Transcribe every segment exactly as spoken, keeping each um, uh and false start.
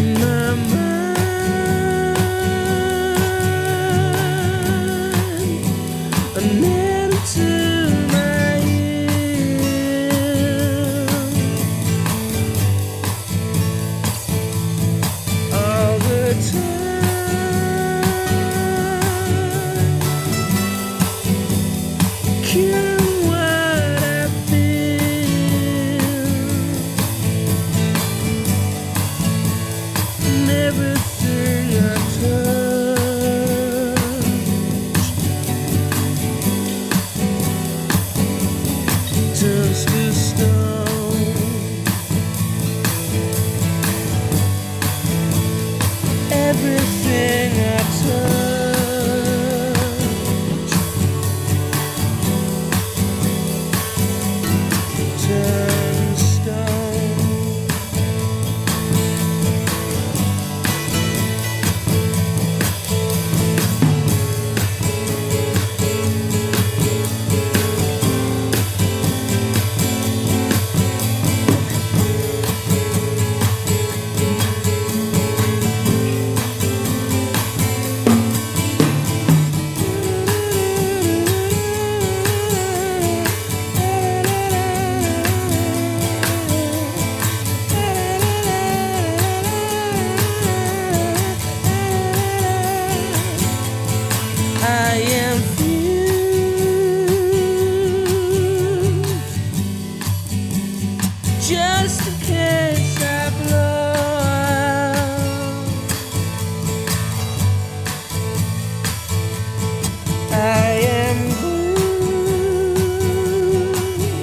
my mind. A needle to my ear. All the time. Killing what I feel. And everything I touch turns to stone. Everything I touch turns stone. I am fused, just in case I blow out. I am glued,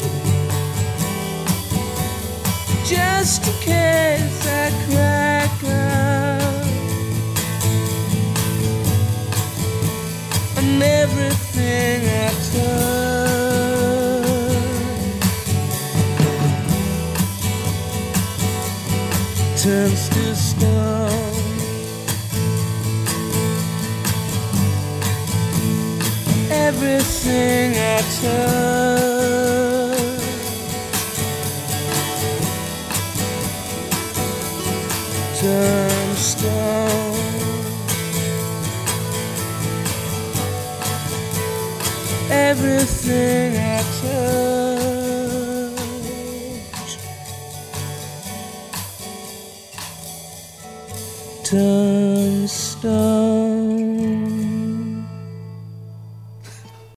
just in case I crack out. And everything I touch turns to stone. Everything I touch turns stone. Everything I touch turns stone.